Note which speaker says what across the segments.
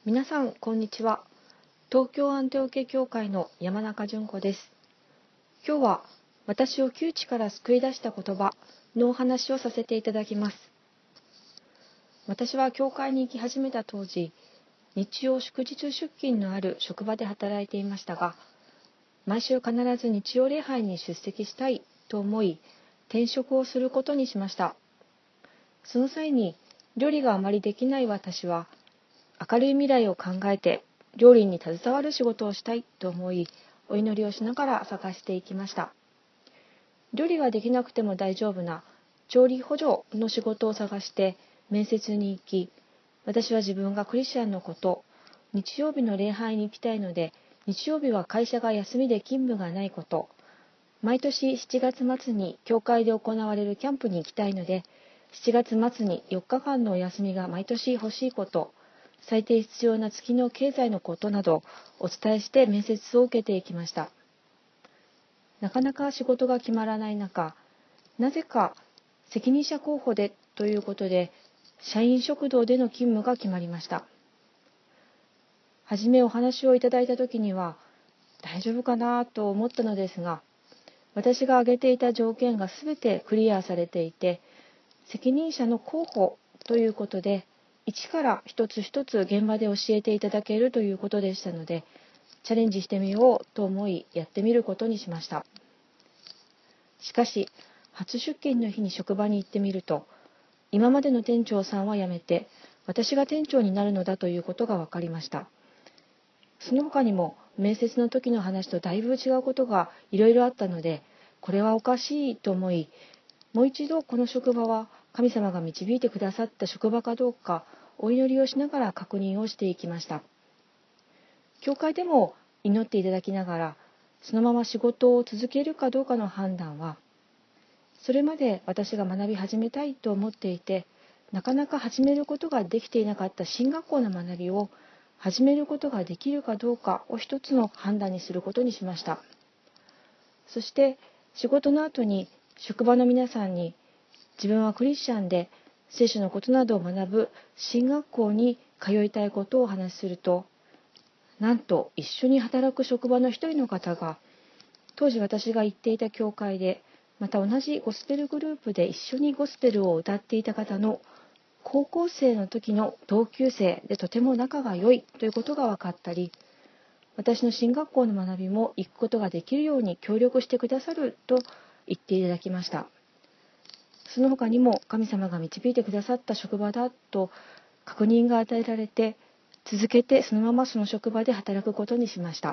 Speaker 1: 皆さん、こんにちは。東京アンテオ家教会の山中純子です。今日は私を窮地から救い出した言葉のお話をさせていただきます。私は教会に行き始めた当時、日曜祝日出勤のある職場で働いていましたが、毎週必ず日曜礼拝に出席したいと思い、転職をすることにしました。その際に、料理があまりできない私は、明るい未来を考えて料理に携わる仕事をしたいと思い、お祈りをしながら探していきました。料理ができなくても大丈夫な調理補助の仕事を探して面接に行き、私は自分がクリスチャンのこと、日曜日の礼拝に行きたいので、日曜日は会社が休みで勤務がないこと、毎年7月末に教会で行われるキャンプに行きたいので、7月末に4日間のお休みが毎年欲しいこと、最低必要な月の経済のことなどお伝えして面接を受けていきました。なかなか仕事が決まらない中、なぜか責任者候補でということで、社員食堂での勤務が決まりました。はじめお話をいただいた時には、大丈夫かなと思ったのですが、私が挙げていた条件がすべてクリアされていて、責任者の候補ということで、一から一つ一つ現場で教えていただけるということでしたので、チャレンジしてみようと思いやってみることにしました。しかし、初出勤の日に職場に行ってみると、今までの店長さんは辞めて、私が店長になるのだということが分かりました。その他にも面接の時の話とだいぶ違うことがいろいろあったので、これはおかしいと思い、もう一度この職場は神様が導いてくださった職場かどうかお祈りをしながら確認をしていきました。教会でも祈っていただきながら、そのまま仕事を続けるかどうかの判断は、それまで私が学び始めたいと思っていて、なかなか始めることができていなかった進学校の学びを始めることができるかどうかを一つの判断にすることにしました。そして仕事の後に職場の皆さんに、自分はクリスチャンで聖書のことなどを学ぶ進学校に通いたいことをお話しすると、なんと一緒に働く職場の一人の方が、当時私が行っていた教会で、また同じゴスペルグループで一緒にゴスペルを歌っていた方の高校生の時の同級生でとても仲が良いということが分かったり、私の進学校の学びも行くことができるように協力してくださると言っていただきました。その他にも神様が導いてくださった職場だと確認が与えられて、続けてそのままその職場で働くことにしました。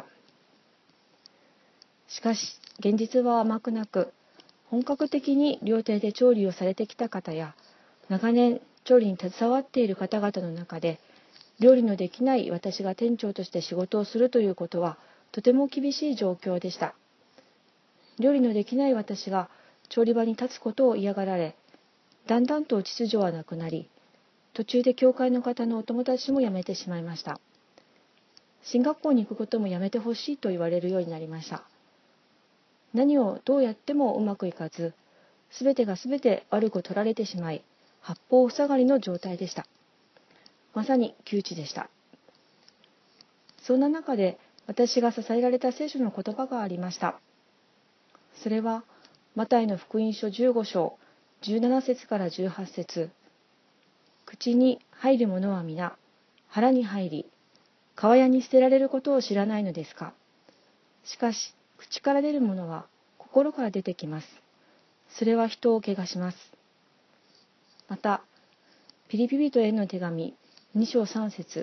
Speaker 1: しかし現実は甘くなく、本格的に料亭で調理をされてきた方や、長年調理に携わっている方々の中で、料理のできない私が店長として仕事をするということはとても厳しい状況でした。料理のできない私が調理場に立つことを嫌がられ、だんだんと秩序はなくなり、途中で教会の方のお友達も辞めてしまいました。進学校に行くこともやめてほしいと言われるようになりました。何をどうやってもうまくいかず、すべてがすべて悪く取られてしまい、八方塞がりの状態でした。まさに窮地でした。そんな中で私が支えられた聖書の言葉がありました。それはマタイの福音書15章17節から18節、口に入るものは皆腹に入り、川屋に捨てられることを知らないのですか。しかし口から出るものは心から出てきます。それは人を汚します。またピリピ人への手紙2章3節、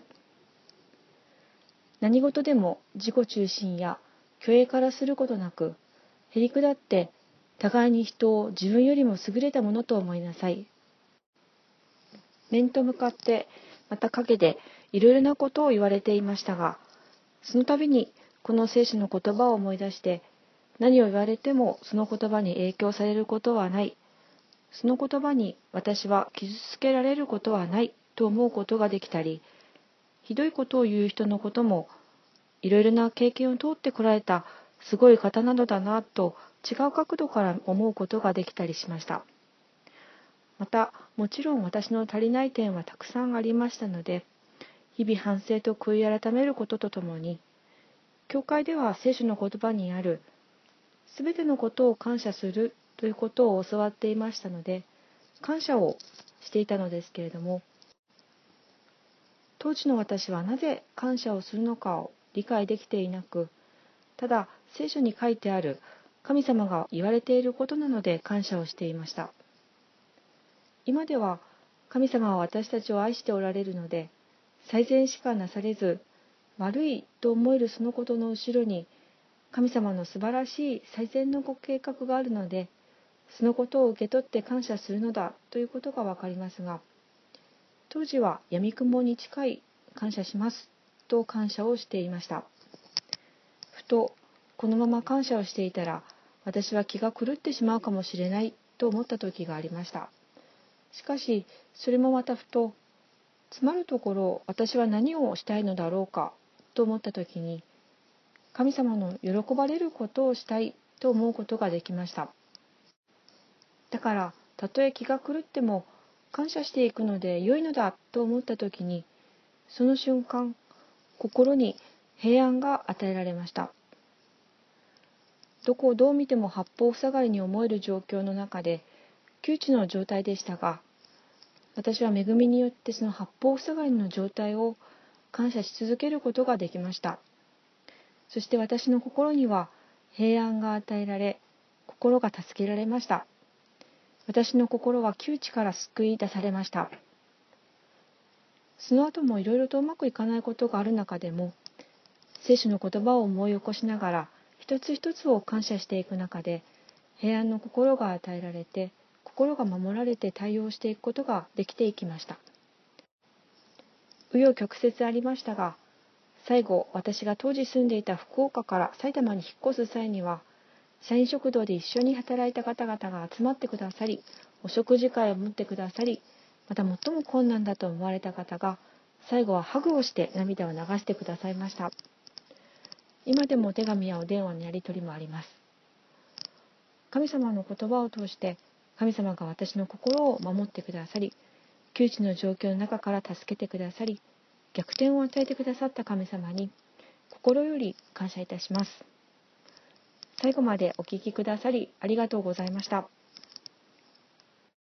Speaker 1: 何事でも自己中心や虚栄からすることなく、へりくだって互いに人を自分よりも優れたものと思いなさい。面と向かってまた陰でいろいろなことを言われていましたが、その度にこの聖書の言葉を思い出して、何を言われてもその言葉に影響されることはない、その言葉に私は傷つけられることはないと思うことができたり、ひどいことを言う人のこともいろいろな経験を通ってこられたすごい方なのだなと違う角度から思うことができたりしました。またもちろん私の足りない点はたくさんありましたので、 日々反省と悔い改めることとともに、教会では聖書の言葉にあるすべてのことを感謝するということを教わっていましたので、感謝をしていたのですけれども、当時の私はなぜ感謝をするのかを理解できていなく、ただ聖書に書いてある神様が言われていることなので感謝をしていました。今では神様は私たちを愛しておられるので、最善しかなされず、悪いと思えるそのことの後ろに、神様の素晴らしい最善のご計画があるので、そのことを受け取って感謝するのだということがわかりますが、当時は闇雲に近い感謝しますと感謝をしていました。ふと、このまま感謝をしていたら、私は気が狂ってしまうかもしれないと思った時がありました。しかし、それもまたふと、つまるところ私は何をしたいのだろうかと思った時に、神様の喜ばれることをしたいと思うことができました。だから、たとえ気が狂っても感謝していくので良いのだと思った時に、その瞬間、心に平安が与えられました。どこをどう見ても八方塞がりに思える状況の中で、窮地の状態でしたが、私は恵みによってその八方塞がりの状態を感謝し続けることができました。そして私の心には平安が与えられ、心が助けられました。私の心は窮地から救い出されました。その後もいろいろとうまくいかないことがある中でも、聖書の言葉を思い起こしながら、一つ一つを感謝していく中で、平安の心が与えられて、心が守られて対応していくことができていきました。紆余曲折ありましたが、最後、私が当時住んでいた福岡から埼玉に引っ越す際には、社員食堂で一緒に働いた方々が集まってくださり、お食事会を持ってくださり、また最も困難だと思われた方が、最後はハグをして涙を流してくださいました。今でもお手紙やお電話のやり取りもあります。神様の言葉を通して、神様が私の心を守ってくださり、窮地の状況の中から助けてくださり、逆転を与えてくださった神様に心より感謝いたします。最後までお聞きくださりありがとうございました。